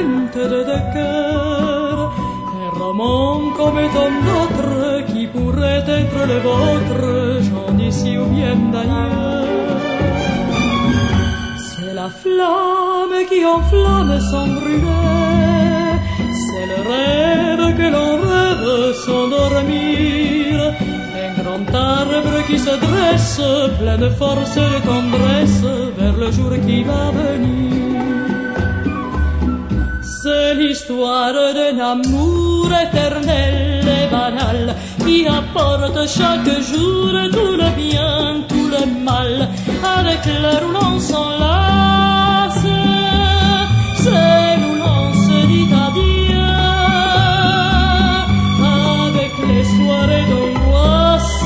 innocente de cœur, un roman comme tant d'autres qui pourrait être le vôtre, j'en d'ici ou bien d'ailleurs. C'est la flamme qui enflamme sans brûler, c'est le rêve que l'on rêve sans dormir, un grand arbre qui se dresse, plein de force et de tendresse, vers le jour qui va venir. C'est l'histoire d'un amour éternel et banal qui apporte chaque jour tout le bien, tout le mal, avec l'heure où l'on s'enlace. C'est où l'on se dit adieu, avec les soirées d'angoisse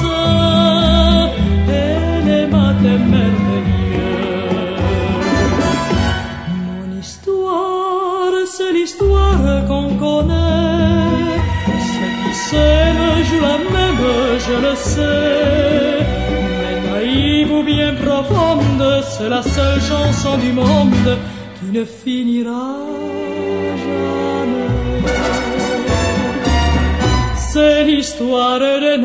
et les matins merveilleux. Mon histoire, c'est l'histoire qu'on connaît. Ceux qui s'aiment jouent la même, je le sais. Mais naïve ou bien profonde, c'est la seule chanson du monde qui ne finira jamais. C'est l'histoire d'un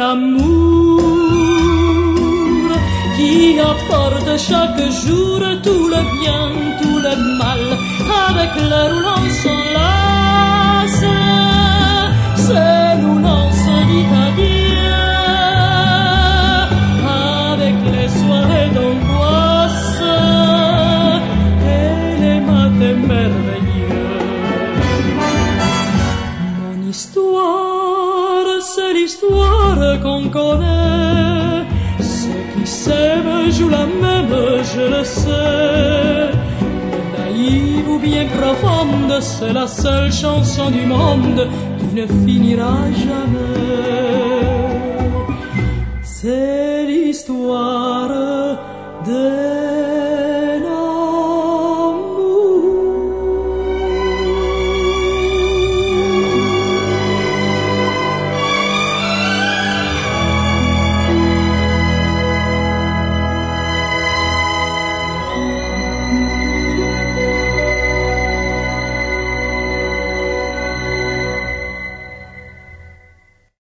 amour qui apporte chaque jour tout le bien, tout le mal, avec l'heure où l'on s'enlace. C'est où l'on se dit adieu, avec les soirées d'angoisse et les matins merveilleux. Mon histoire, c'est l'histoire qu'on connaît. Ceux qui s'aiment jouent la même, je le sais. Naïve ou bien profonde, c'est la seule chanson du monde qui ne finira jamais. C'est l'histoire de